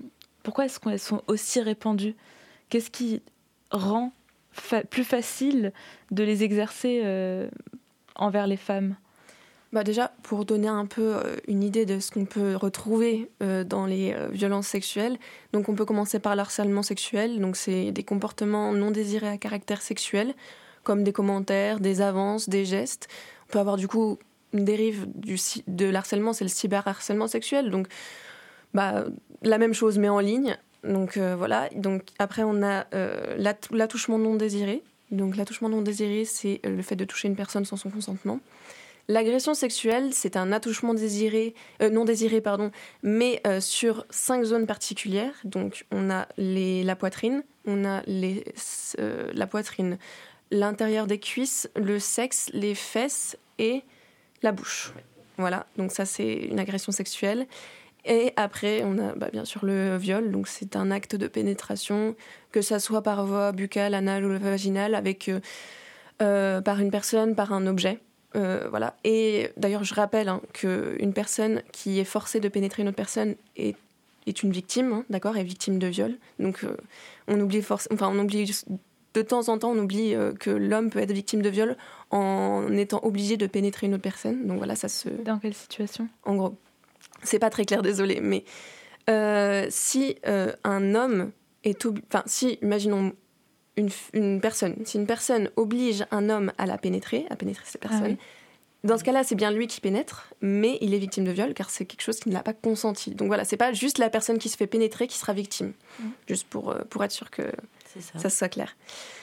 B: pourquoi est-ce qu'elles sont aussi répandues ? Qu'est-ce qui rend fa- plus facile de les exercer euh, envers les femmes ?
C: Bah déjà, pour donner un peu euh, une idée de ce qu'on peut retrouver euh, dans les euh, violences sexuelles, donc on peut commencer par l'harcèlement sexuel. Donc c'est des comportements non désirés à caractère sexuel, comme des commentaires, des avances, des gestes. On peut avoir du coup une dérive du, de l'harcèlement, c'est le cyberharcèlement sexuel. Donc bah, la même chose, mais en ligne. Donc euh, voilà. Donc après, on a euh, l'att- l'attouchement non désiré. Donc l'attouchement non désiré, c'est le fait de toucher une personne sans son consentement. L'agression sexuelle, c'est un attouchement désiré, euh, non désiré, pardon, mais euh, sur cinq zones particulières. Donc, on a les, la poitrine, on a les, euh, la poitrine, l'intérieur des cuisses, le sexe, les fesses et la bouche. Voilà, donc ça, c'est une agression sexuelle. Et après, on a bah, bien sûr le viol. Donc, c'est un acte de pénétration, que ça soit par voie buccale, anale ou vaginale, avec, euh, euh, par une personne, par un objet. Euh, voilà. Et d'ailleurs, je rappelle hein, qu'une personne qui est forcée de pénétrer une autre personne est, est une victime, hein, d'accord, est victime de viol. Donc, euh, on oublie forc- enfin, on oublie de temps en temps, on oublie euh, que l'homme peut être victime de viol en étant obligé de pénétrer une autre personne. Donc voilà, ça se.
B: Dans quelle situation ?
C: En gros, c'est pas très clair, désolé, mais euh, si euh, un homme est, ob... enfin, si, imaginons. Une, une personne, si une personne oblige un homme à la pénétrer, à pénétrer cette personne,
B: Ah oui.
C: dans ce cas-là, c'est bien lui qui pénètre, mais il est victime de viol car c'est quelque chose qui ne l'a pas consenti. Donc voilà, c'est pas juste la personne qui se fait pénétrer qui sera victime, mmh. juste pour, pour être sûr que
D: c'est ça.
C: ça soit clair.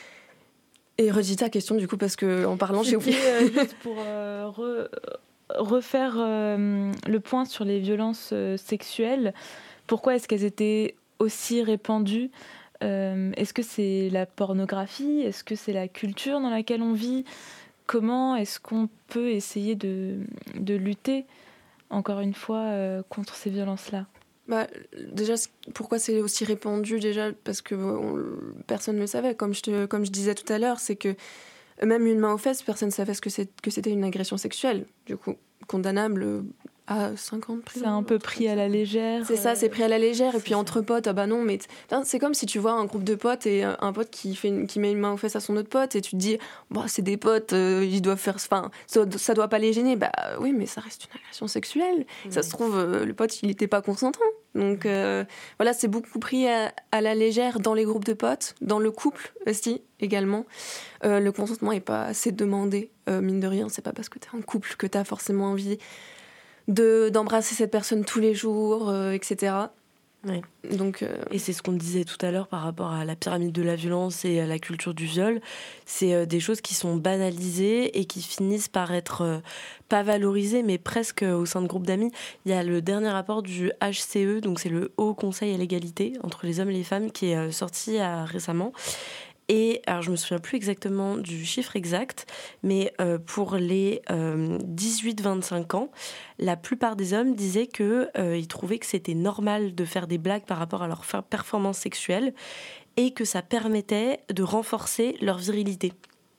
C: Et redis ta question du coup, parce qu'en parlant, j'ai oublié.
B: Euh, juste pour euh, re, refaire euh, le point sur les violences euh, sexuelles, pourquoi est-ce qu'elles étaient aussi répandues ? Euh, est-ce que c'est la pornographie ? Est-ce que c'est la culture dans laquelle on vit ? Comment est-ce qu'on peut essayer de, de lutter, encore une fois, euh, contre ces violences-là ?
C: Bah, déjà, pourquoi c'est aussi répandu ? Déjà, parce que on, personne ne le savait. Comme je, te, comme je disais tout à l'heure, c'est que même une main aux fesses, personne ne savait ce que, c'est, que c'était une agression sexuelle. Du coup, condamnable à cinq ans de prison.
B: C'est un peu pris à la légère.
C: C'est ça, c'est pris à la légère. Et puis
B: ça.
C: Entre potes, ah bah non, mais c'est comme si tu vois un groupe de potes et un pote qui, fait une, qui met une main aux fesses à son autre pote et tu te dis, bah, c'est des potes, euh, ils doivent faire. Enfin, ça, ça doit pas les gêner. Bah oui, mais ça reste une agression sexuelle. Mmh. Ça se trouve, euh, le pote, il était pas consentant. Donc euh, voilà, c'est beaucoup pris à, à la légère dans les groupes de potes, dans le couple aussi, également. Euh, le consentement est pas assez demandé, euh, mine de rien. C'est pas parce que t'es en couple que t'as forcément envie de d'embrasser cette personne tous les jours, euh, et cetera.
D: Ouais.
C: Donc, euh...
D: Et c'est ce qu'on disait tout à l'heure par rapport à la pyramide de la violence et à la culture du viol. C'est euh, des choses qui sont banalisées et qui finissent par être euh, pas valorisées, mais presque euh, au sein de groupes d'amis. Il y a le dernier rapport du H C E, donc c'est le Haut Conseil à l'égalité entre les hommes et les femmes, qui est euh, sorti euh, récemment. Et alors, je ne me souviens plus exactement du chiffre exact, mais euh, pour les euh, dix-huit vingt-cinq ans, la plupart des hommes disaient qu'ils euh, trouvaient que c'était normal de faire des blagues par rapport à leur performance sexuelle et que ça permettait de renforcer leur virilité.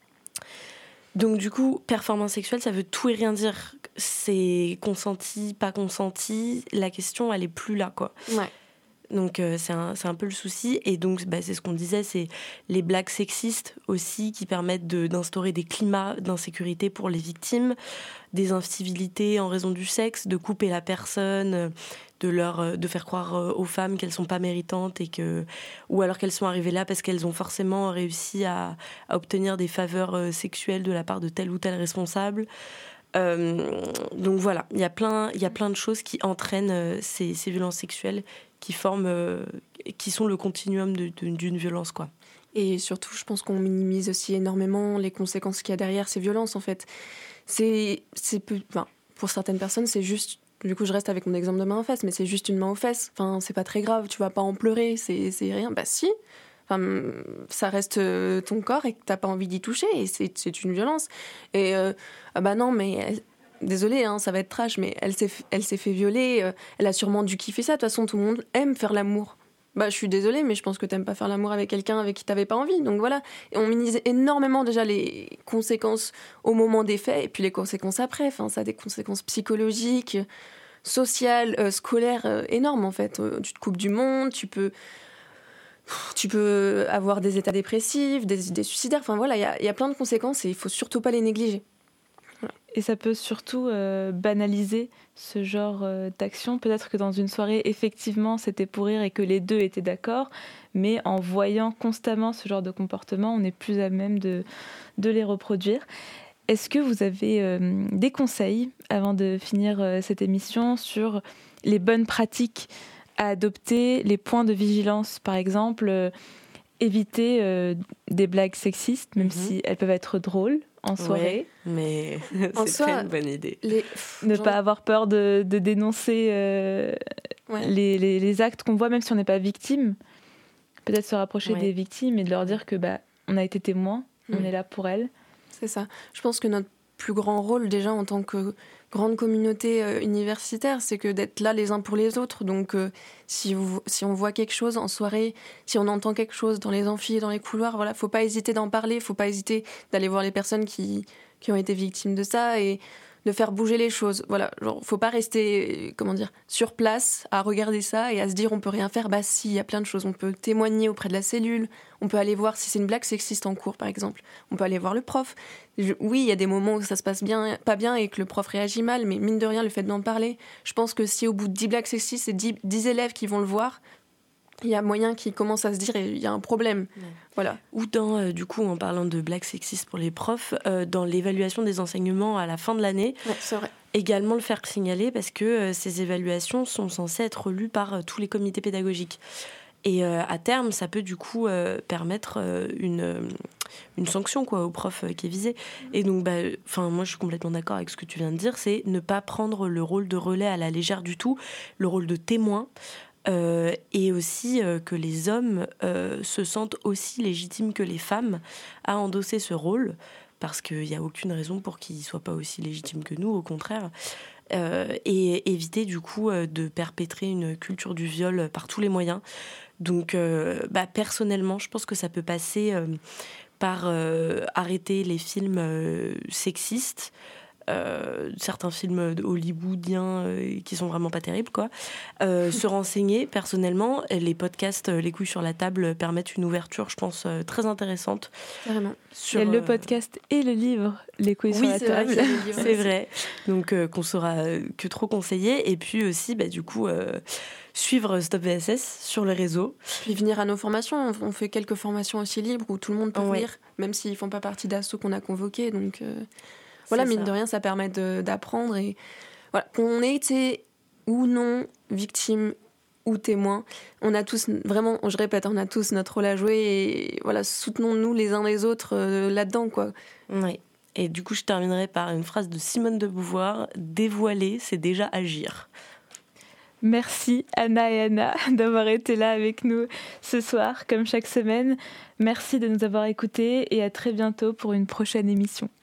D: Donc du coup, performance sexuelle, ça veut tout et rien dire. C'est consenti, pas consenti, la question, elle est plus là, quoi.
C: Ouais.
D: Donc euh, c'est, un, c'est un peu le souci. Et donc bah, c'est ce qu'on disait, c'est les blagues sexistes aussi qui permettent de, d'instaurer des climats d'insécurité pour les victimes, des incivilités en raison du sexe, de couper la personne, de, leur, de faire croire aux femmes qu'elles ne sont pas méritantes, et que, ou alors qu'elles sont arrivées là parce qu'elles ont forcément réussi à, à obtenir des faveurs sexuelles de la part de tel ou tel responsable. Euh, donc voilà, il y a plein, il y a plein de choses qui entraînent ces, ces violences sexuelles qui forment, euh, qui sont le continuum de, de, d'une violence, quoi.
C: Et surtout, je pense qu'on minimise aussi énormément les conséquences qu'il y a derrière ces violences, en fait. C'est, c'est peu, enfin, pour certaines personnes, c'est juste, du coup, je reste avec mon exemple de main aux fesses, mais c'est juste une main aux fesses. Enfin, c'est pas très grave, tu vas pas en pleurer, c'est, c'est rien. Bah si, enfin, ça reste ton corps et que t'as pas envie d'y toucher, et c'est, c'est une violence. Et euh, ah bah non, mais... Elle, désolée, hein, ça va être trash, mais elle s'est, elle s'est fait violer, euh, elle a sûrement dû kiffer ça. De toute façon, tout le monde aime faire l'amour. Bah, je suis désolée, mais je pense que t'aimes pas faire l'amour avec quelqu'un avec qui t'avais pas envie. Donc voilà, et on minimise énormément déjà les conséquences au moment des faits, et puis les conséquences après. Enfin, ça a des conséquences psychologiques. social, euh, scolaire euh, énorme en fait. Euh, tu te coupes du monde, tu peux, tu peux avoir des états dépressifs, des idées suicidaires. Enfin voilà, il y a, y a plein de conséquences et il faut surtout pas les négliger. Voilà.
B: Et ça peut surtout euh, banaliser ce genre euh, d'action. Peut-être que dans une soirée, effectivement, c'était pour rire et que les deux étaient d'accord, mais en voyant constamment ce genre de comportement, on est plus à même de, de les reproduire. Est-ce que vous avez euh, des conseils, avant de finir euh, cette émission, sur les bonnes pratiques à adopter, les points de vigilance, par exemple, euh, éviter euh, des blagues sexistes, même mm-hmm. si elles peuvent être drôles en soirée.
D: Ouais, mais
C: en
D: c'est
C: soi,
D: pas une bonne idée.
C: Les...
B: Ne Genre... pas avoir peur de, de dénoncer euh, ouais. les, les, les actes qu'on voit, même si on n'est pas victime. Peut-être se rapprocher ouais. des victimes et de leur dire que bah, on a été témoin, mm. on est là pour elles.
C: C'est ça. Je pense que notre plus grand rôle, déjà, en tant que grande communauté euh, universitaire, c'est que d'être là les uns pour les autres. Donc, euh, si, vous, si on voit quelque chose en soirée, si on entend quelque chose dans les amphis, dans les couloirs, voilà, faut pas hésiter d'en parler, faut pas hésiter d'aller voir les personnes qui, qui ont été victimes de ça et de faire bouger les choses. Voilà, genre, faut pas rester, comment dire, sur place à regarder ça et à se dire on peut rien faire. Bah si, il y a plein de choses. On peut témoigner auprès de la cellule, on peut aller voir si c'est une blague sexiste en cours, par exemple. On peut aller voir le prof. Je, oui, il y a des moments où ça se passe bien, pas bien et que le prof réagit mal, mais mine de rien, le fait d'en parler, je pense que si au bout de dix blagues sexistes, c'est dix, dix élèves qui vont le voir, il y a moyen qu'ils commencent à se dire il y a un problème. Ouais. Voilà.
D: Ou dans, euh, du coup, en parlant de blagues sexistes pour les profs, euh, dans l'évaluation des enseignements à la fin de l'année,
C: ouais, c'est vrai.
D: Également le faire signaler parce que euh, ces évaluations sont censées être lues par euh, tous les comités pédagogiques. Et euh, à terme, ça peut du coup euh, permettre euh, une, euh, une sanction quoi, au prof euh, qui est visé. Et donc, bah, moi je suis complètement d'accord avec ce que tu viens de dire, c'est ne pas prendre le rôle de relais à la légère du tout, le rôle de témoin. Euh, et aussi euh, que les hommes euh, se sentent aussi légitimes que les femmes à endosser ce rôle, parce qu'il n'y a aucune raison pour qu'ils ne soient pas aussi légitimes que nous, au contraire. Euh, et éviter du coup euh, de perpétrer une culture du viol par tous les moyens. Donc euh, bah, personnellement, je pense que ça peut passer euh, par euh, arrêter les films euh, sexistes, Euh, certains films hollywoodiens euh, qui sont vraiment pas terribles quoi. Euh, se renseigner personnellement, les podcasts euh, les couilles sur la table permettent une ouverture je pense euh, très intéressante.
C: Carrément.
B: Sur, il y a le podcast et le livre les couilles
C: oui,
B: sur la table.
C: Vrai,
B: c'est
D: vrai donc euh, qu'on saura que trop conseiller et puis aussi bah, du coup euh, suivre Stop V S S sur le réseau.
C: Puis venir à nos formations, on fait quelques formations aussi libres où tout le monde peut ouais. venir même s'ils font pas partie d'assos qu'on a convoqués donc euh... Voilà, mine de rien, ça permet de, d'apprendre et voilà, qu'on ait été ou non victime ou témoin, on a tous vraiment, je répète, on a tous notre rôle à jouer et voilà, soutenons-nous les uns les autres euh, là-dedans, quoi.
D: Oui. Et du coup, je terminerai par une phrase de Simone de Beauvoir, dévoiler, c'est déjà agir.
B: Merci Anna et Anna d'avoir été là avec nous ce soir, comme chaque semaine. Merci de nous avoir écoutés et à très bientôt pour une prochaine émission.